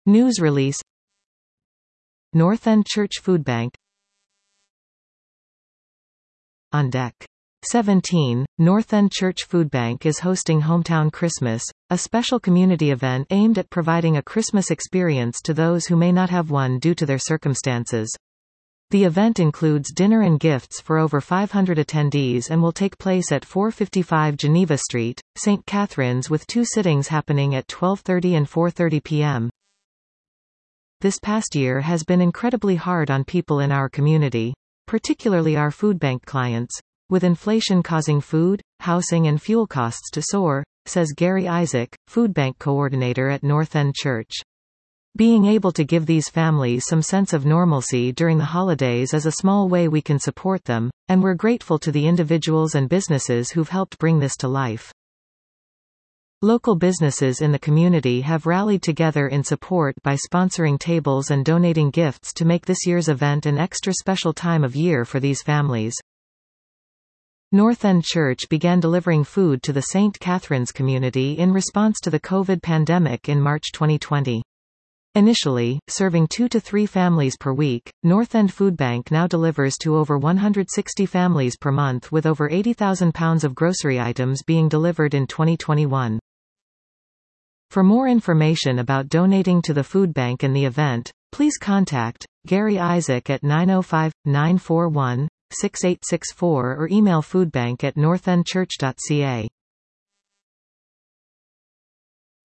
News release. North End Church Food Bank. On deck. 17, North End Church Food Bank is hosting Hometown Christmas, a special community event aimed at providing a Christmas experience to those who may not have one due to their circumstances. The event includes dinner and gifts for over 500 attendees and will take place at 455 Geneva Street, St. Catharines, with 2 sittings happening at 12:30 and 4:30 p.m. This past year has been incredibly hard on people in our community, particularly our food bank clients, with inflation causing food, housing and fuel costs to soar, says Gary Isaac, food bank coordinator at North End Church. Being able to give these families some sense of normalcy during the holidays is a small way we can support them, and we're grateful to the individuals and businesses who've helped bring this to life. Local businesses in the community have rallied together in support by sponsoring tables and donating gifts to make this year's event an extra special time of year for these families. North End Church began delivering food to the St. Catharines community in response to the COVID pandemic in March 2020. Initially, serving 2 to 3 families per week, North End Food Bank now delivers to over 160 families per month, with over 80,000 pounds of grocery items being delivered in 2021. For more information about donating to the food bank and the event, please contact Gary Isaac at 905-941-6864 or email foodbank@northendchurch.ca.